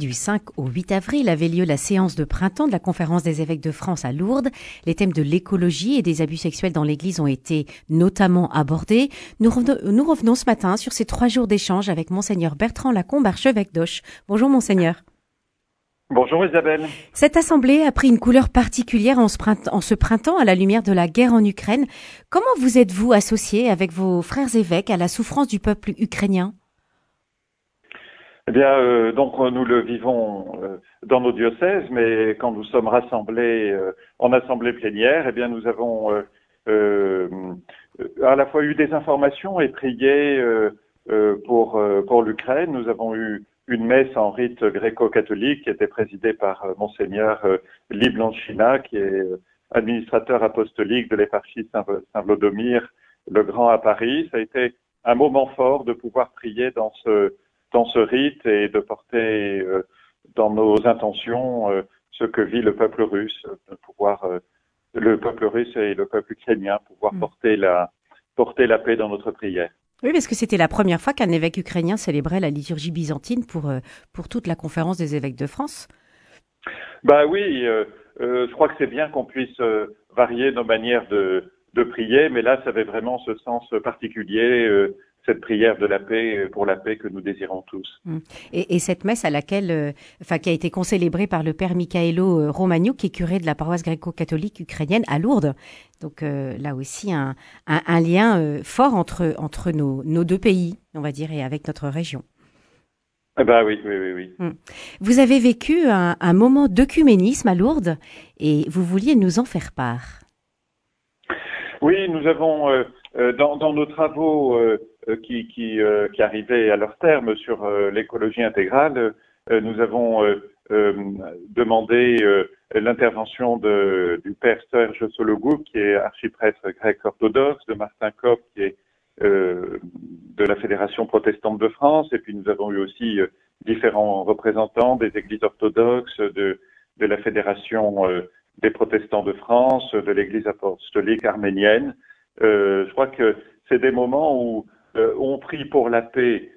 Du 5 au 8 avril avait lieu la séance de printemps de la Conférence des évêques de France à Lourdes. Les thèmes de l'écologie et des abus sexuels dans l'Église ont été notamment abordés. Nous revenons ce matin sur ces 3 jours d'échange avec Monseigneur Bertrand Lacombe, archevêque d'Auch. Bonjour Monseigneur. Bonjour Isabelle. Cette assemblée a pris une couleur particulière en ce printemps à la lumière de la guerre en Ukraine. Comment vous êtes-vous associé avec vos frères évêques à la souffrance du peuple ukrainien ? Eh bien, donc nous le vivons dans nos diocèses, mais quand nous sommes rassemblés en assemblée plénière, eh bien nous avons à la fois eu des informations et prié pour l'Ukraine. Nous avons eu une messe en rite gréco-catholique qui était présidée par Monseigneur Liblanchina, qui est administrateur apostolique de l'éparchie Saint-Vlodomir le Grand à Paris. Ça a été un moment fort de pouvoir prier dans ce rite et de porter dans nos intentions ce que vit le peuple russe, de pouvoir le peuple russe et le peuple ukrainien pouvoir porter la paix dans notre prière. Oui, parce que c'était la première fois qu'un évêque ukrainien célébrait la liturgie byzantine pour toute la conférence des évêques de France. Bah oui, je crois que c'est bien qu'on puisse varier nos manières de prier, mais là, ça avait vraiment ce sens particulier, cette prière de la paix, pour la paix que nous désirons tous. Et cette messe à laquelle, qui a été concélébrée par le père Mikhailo Romaniuk, qui est curé de la paroisse gréco-catholique ukrainienne à Lourdes. Donc là aussi, un lien fort entre nos deux pays, on va dire, et avec notre région. Eh ben oui. Vous avez vécu un moment d'œcuménisme à Lourdes et vous vouliez nous en faire part. Oui, nous avons dans nos travaux qui arrivaient à leur terme sur l'écologie intégrale, nous avons demandé l'intervention du père Serge Sologub, qui est archiprêtre grec orthodoxe, de Martin Kopp, qui est de la Fédération protestante de France, et puis nous avons eu aussi différents représentants des églises orthodoxes, de la Fédération des protestants de France, de l'église apostolique arménienne. Je crois que c'est des moments où on prie pour la paix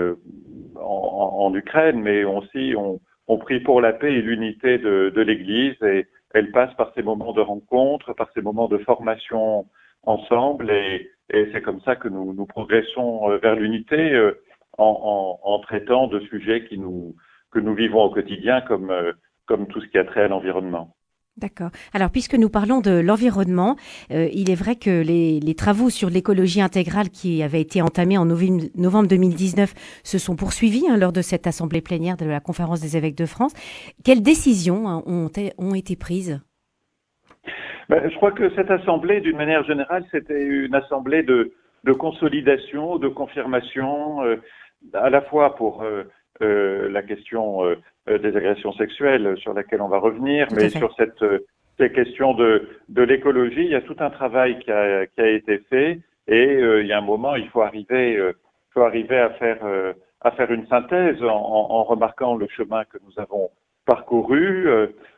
en Ukraine, mais aussi on prie pour la paix et l'unité de l'Église, et elle passe par ces moments de rencontre, par ces moments de formation ensemble, et c'est comme ça que nous progressons vers l'unité en traitant de sujets que nous vivons au quotidien, comme tout ce qui a trait à l'environnement. D'accord. Alors, puisque nous parlons de l'environnement, il est vrai que les travaux sur l'écologie intégrale qui avaient été entamés en novembre 2019 se sont poursuivis lors de cette assemblée plénière de la Conférence des évêques de France. Quelles décisions ont été prises ? Je crois que cette assemblée, d'une manière générale, c'était une assemblée de consolidation, de confirmation, à la fois pour la question des agressions sexuelles sur laquelle on va revenir, mais sur ces questions de l'écologie, il y a tout un travail qui a été fait, et il y a un moment, il faut arriver à faire une synthèse en remarquant le chemin que nous avons parcouru,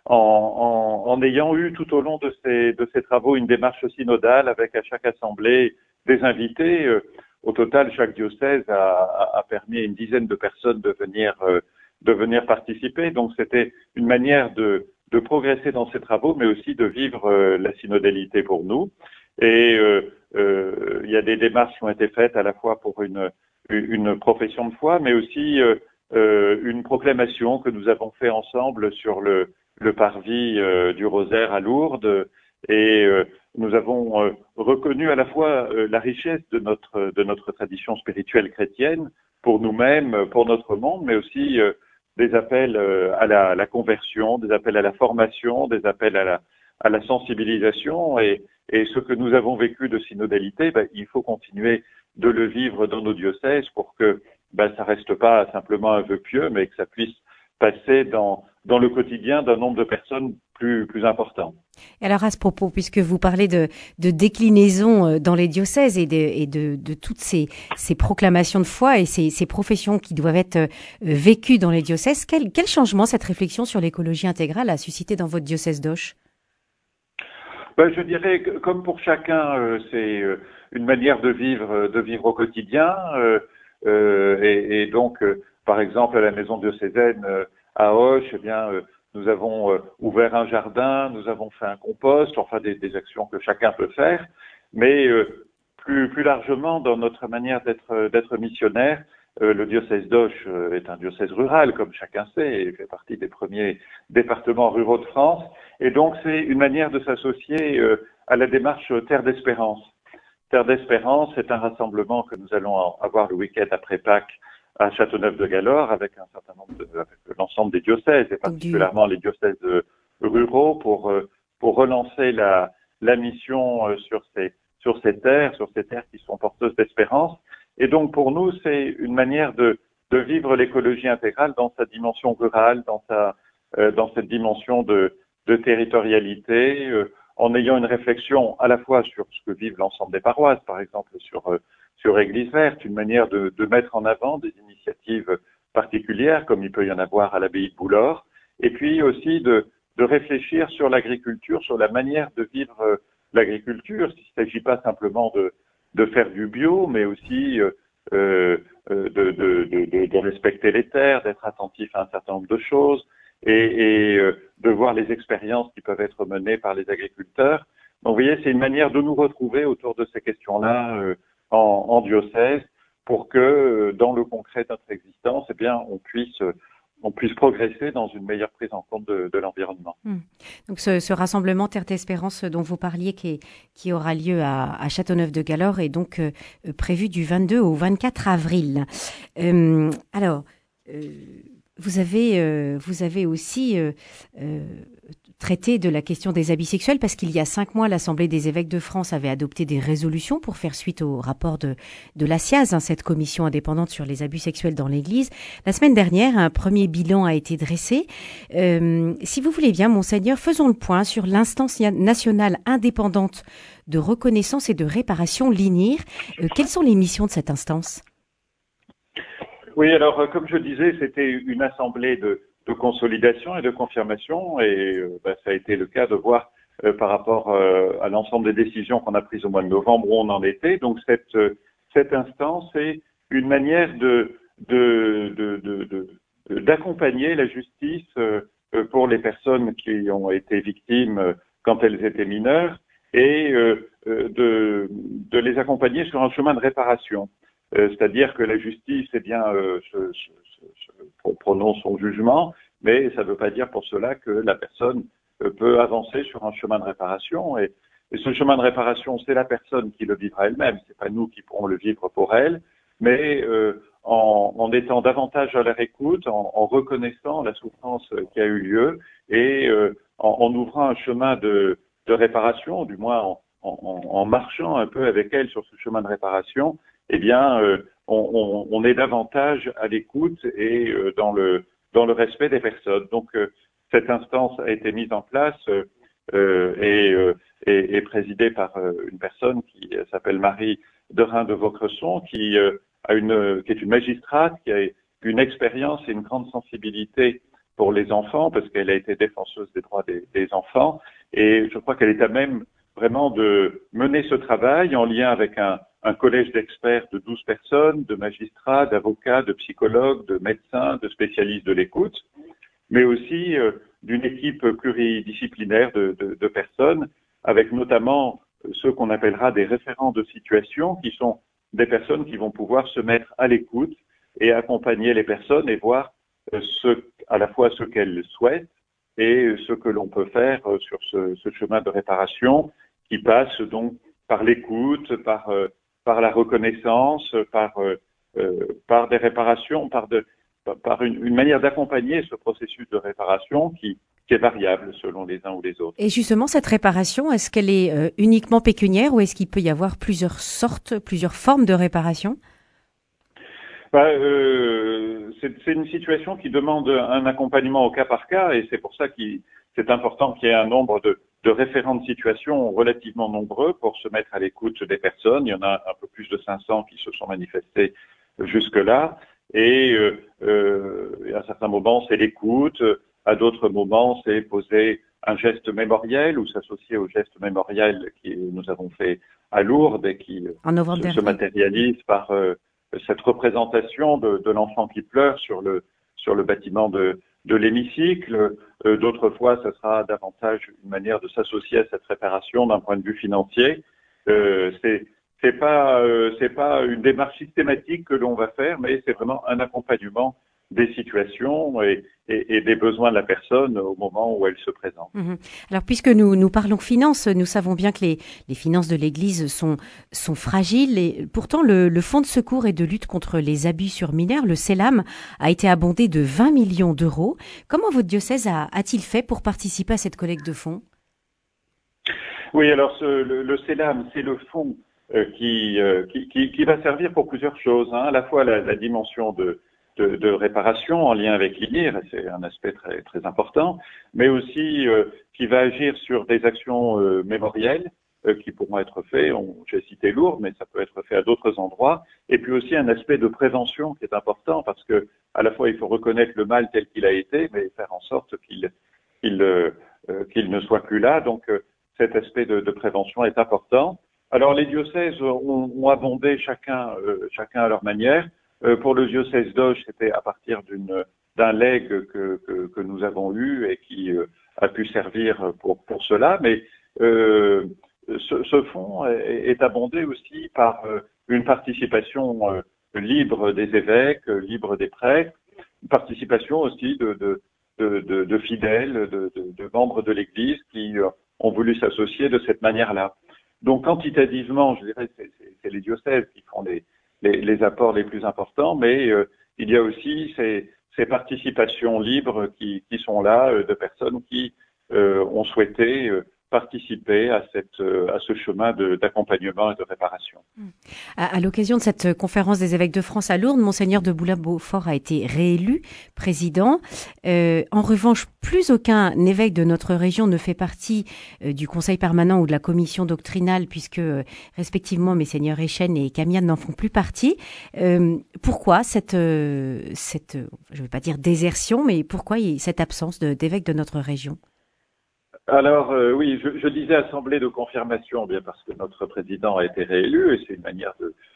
en ayant eu tout au long de ces travaux une démarche synodale avec à chaque assemblée des invités. Au total, chaque diocèse a permis à une dizaine de personnes de venir participer. Donc, c'était une manière de progresser dans ces travaux, mais aussi de vivre la synodalité pour nous. Et il y a des démarches qui ont été faites à la fois pour une profession de foi, mais aussi une proclamation que nous avons fait ensemble sur le parvis du Rosaire à Lourdes, et nous avons reconnu à la fois la richesse de notre tradition spirituelle chrétienne pour nous-mêmes, pour notre monde, mais aussi des appels à la conversion, des appels à la formation, des appels à la sensibilisation, et ce que nous avons vécu de synodalité, il faut continuer de le vivre dans nos diocèses pour que ça reste pas simplement un vœu pieux, mais que ça puisse passer dans le quotidien d'un nombre de personnes plus important. Alors à ce propos, puisque vous parlez de déclinaison dans les diocèses et de toutes ces proclamations de foi et ces professions qui doivent être vécues dans les diocèses, quel changement cette réflexion sur l'écologie intégrale a suscité dans votre diocèse d'Auch ? Je dirais que, comme pour chacun, c'est une manière de vivre au quotidien, et donc, par exemple, à la maison diocésaine, à Auch, eh bien, nous avons ouvert un jardin, nous avons fait un compost, enfin des actions que chacun peut faire, mais plus largement dans notre manière d'être missionnaire. Le diocèse d'Auch est un diocèse rural, comme chacun sait, et fait partie des premiers départements ruraux de France. Et donc, c'est une manière de s'associer à la démarche Terre d'Espérance. Terre d'Espérance, c'est un rassemblement que nous allons avoir le week-end après Pâques à Châteauneuf-de-Galore avec un certain nombre avec l'ensemble des diocèses, et particulièrement les diocèses ruraux, pour relancer la mission sur ces terres qui sont porteuses d'espérance. Et donc, pour nous, c'est une manière de vivre l'écologie intégrale dans sa dimension rurale, dans cette dimension de territorialité, en ayant une réflexion à la fois sur ce que vivent l'ensemble des paroisses, par exemple sur Église Verte, une manière de mettre en avant des initiatives particulières, comme il peut y en avoir à l'abbaye de Boulor, et puis aussi de réfléchir sur l'agriculture, sur la manière de vivre l'agriculture. Il ne s'agit pas simplement de faire du bio, mais aussi de respecter les terres, d'être attentif à un certain nombre de choses et de voir les expériences qui peuvent être menées par les agriculteurs. Donc, vous voyez, c'est une manière de nous retrouver autour de ces questions-là en diocèse pour que, dans le concret de notre existence, eh bien, on puisse progresser dans une meilleure prise en compte de l'environnement. Donc ce rassemblement Terre d'Espérance dont vous parliez qui aura lieu à Châteauneuf-de-Galore est donc prévu du 22 au 24 avril. Vous avez aussi traité de la question des abus sexuels parce qu'il y a 5 mois, l'Assemblée des évêques de France avait adopté des résolutions pour faire suite au rapport de la SIAZ, cette commission indépendante sur les abus sexuels dans l'Église. La semaine dernière, un premier bilan a été dressé. Si vous voulez bien, Monseigneur, faisons le point sur l'instance nationale indépendante de reconnaissance et de réparation, l'INIR. Quelles sont les missions de cette instance ? Oui, alors comme je disais, c'était une assemblée de consolidation et de confirmation, et ça a été le cas de voir par rapport à l'ensemble des décisions qu'on a prises au mois de novembre où on en était. Donc cette instance est une manière d'accompagner la justice pour les personnes qui ont été victimes quand elles étaient mineures et de les accompagner sur un chemin de réparation. C'est-à-dire que la justice, eh bien, prononce son jugement, mais ça ne veut pas dire pour cela que la personne peut avancer sur un chemin de réparation. Et ce chemin de réparation, c'est la personne qui le vivra elle-même. C'est pas nous qui pourrons le vivre pour elle, mais en étant davantage à leur écoute, en reconnaissant la souffrance qui a eu lieu et en ouvrant un chemin de réparation, du moins en marchant un peu avec elle sur ce chemin de réparation. Eh bien, on est davantage à l'écoute et dans le respect des personnes. Donc, cette instance a été mise en place et présidée par une personne qui s'appelle Marie Derain de Vaucresson, qui est une magistrate, qui a une expérience et une grande sensibilité pour les enfants, parce qu'elle a été défenseuse des droits des enfants. Et je crois qu'elle est à même vraiment de mener ce travail en lien avec un collège d'experts de 12 personnes, de magistrats, d'avocats, de psychologues, de médecins, de spécialistes de l'écoute, mais aussi d'une équipe pluridisciplinaire de personnes, avec notamment ceux qu'on appellera des référents de situation, qui sont des personnes qui vont pouvoir se mettre à l'écoute et accompagner les personnes et voir à la fois ce qu'elles souhaitent et ce que l'on peut faire sur ce chemin de réparation qui passe donc par l'écoute, par la reconnaissance, par des réparations, par une manière d'accompagner ce processus de réparation qui est variable selon les uns ou les autres. Et justement, cette réparation, est-ce qu'elle est uniquement pécuniaire ou est-ce qu'il peut y avoir plusieurs formes de réparation ? C'est une situation qui demande un accompagnement au cas par cas et c'est pour ça que c'est important qu'il y ait un nombre de référents de situation relativement nombreux pour se mettre à l'écoute des personnes. Il y en a un peu plus de 500 qui se sont manifestés jusque-là. Et à certains moments, c'est l'écoute. À d'autres moments, c'est poser un geste mémoriel ou s'associer au geste mémoriel que nous avons fait à Lourdes et qui se matérialise par cette représentation de l'enfant qui pleure sur le bâtiment de de l'hémicycle. D'autres fois, ça sera davantage une manière de s'associer à cette réparation d'un point de vue financier. C'est pas une démarche systématique que l'on va faire, mais c'est vraiment un accompagnement des situations et des besoins de la personne au moment où elle se présente. Alors, puisque nous parlons finances, nous savons bien que les finances de l'Église sont fragiles et pourtant le Fonds de secours et de lutte contre les abus sur mineurs, le CELAM, a été abondé de 20 millions d'euros. Comment votre diocèse a-t-il fait pour participer à cette collecte de fonds? Oui, alors le CELAM, c'est le fonds qui va servir pour plusieurs choses, hein. À la fois la dimension de réparation en lien avec l'INIR, c'est un aspect très, très important, mais aussi qui va agir sur des actions mémorielles qui pourront être faites. J'ai cité Lourdes, mais ça peut être fait à d'autres endroits. Et puis aussi un aspect de prévention qui est important parce que à la fois il faut reconnaître le mal tel qu'il a été, mais faire en sorte qu'il ne soit plus là. Donc cet aspect de prévention est important. Alors les diocèses ont abondé chacun à leur manière. Pour le diocèse d'Auch, c'était à partir d'un legs que nous avons eu et qui a pu servir pour cela. Mais ce fonds est abondé aussi par une participation libre des évêques, libre des prêtres, une participation aussi de fidèles, de membres de l'Église qui ont voulu s'associer de cette manière-là. Donc quantitativement, je dirais, c'est les diocèses qui font les apports les plus importants, mais il y a aussi ces participations libres qui sont là de personnes qui ont souhaité participer à ce chemin d'accompagnement et de réparation. À l'occasion de cette conférence des évêques de France à Lourdes, Monseigneur de Boulat-Beaufort a été réélu président. En revanche, plus aucun évêque de notre région ne fait partie du conseil permanent ou de la commission doctrinale, puisque respectivement Messeigneurs Echen et Camiade n'en font plus partie. Pourquoi cette, je ne vais pas dire désertion, mais pourquoi cette absence d'évêques de notre région? Alors oui, je disais assemblée de confirmation, bien parce que notre président a été réélu et c'est une manière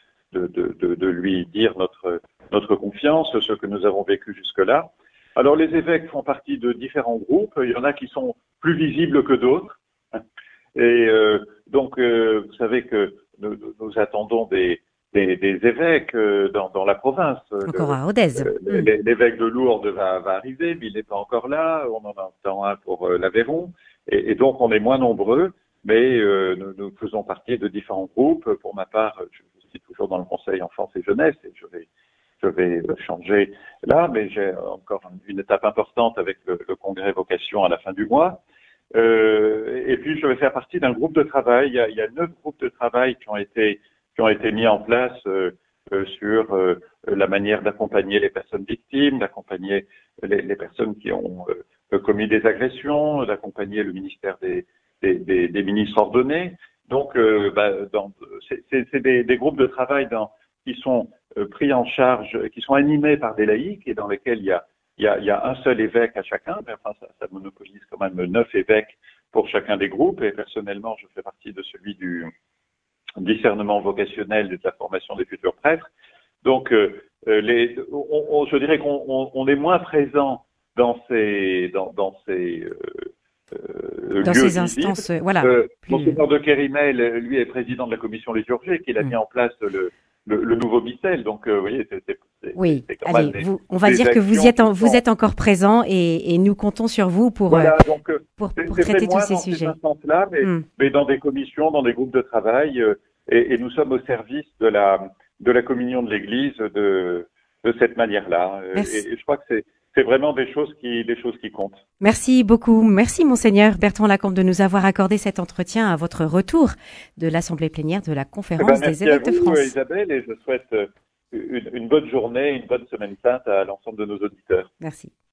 de lui dire notre confiance, ce que nous avons vécu jusque-là. Alors les évêques font partie de différents groupes, il y en a qui sont plus visibles que d'autres. Et donc vous savez que nous attendons des évêques dans la province. Encore à Rodez. L'évêque de Lourdes va arriver, mais il n'est pas encore là. On en attend un pour l'Aveyron. Et donc, on est moins nombreux, mais nous faisons partie de différents groupes. Pour ma part, je suis toujours dans le Conseil Enfance et Jeunesse et je vais changer là, mais j'ai encore une étape importante avec le Congrès Vocation à la fin du mois. Et puis, je vais faire partie d'un groupe de travail. Il y a 9 groupes de travail qui ont été mis en place sur la manière d'accompagner les personnes victimes, d'accompagner les personnes qui ont commis des agressions, d'accompagner le ministère des ministres ordonnés. Donc, c'est des groupes de travail qui sont pris en charge, qui sont animés par des laïcs et dans lesquels il y a un seul évêque à chacun. Mais enfin, ça monopolise quand même 9 évêques pour chacun des groupes. Et personnellement, je fais partie de celui du discernement vocationnel de la formation des futurs prêtres. Donc, je dirais qu'on est moins présent dans ces instances, voilà. Monseigneur de Kérimel, lui, est président de la commission liturgique, qui a mis en place le nouveau Missel. Donc, vous voyez, oui. Allez, on va dire que vous êtes encore présent et nous comptons sur vous pour traiter tous ces sujets. Dans ces instances-là, mais dans des commissions, dans des groupes de travail, et nous sommes au service de la communion de l'Église de cette manière-là. Et je crois que c'est vraiment des choses qui comptent. Merci beaucoup. Merci Monseigneur Bertrand Lacombe de nous avoir accordé cet entretien à votre retour de l'Assemblée plénière de la Conférence des évêques de France. Merci à vous, Isabelle, et je souhaite une bonne journée, une bonne semaine sainte à l'ensemble de nos auditeurs. Merci.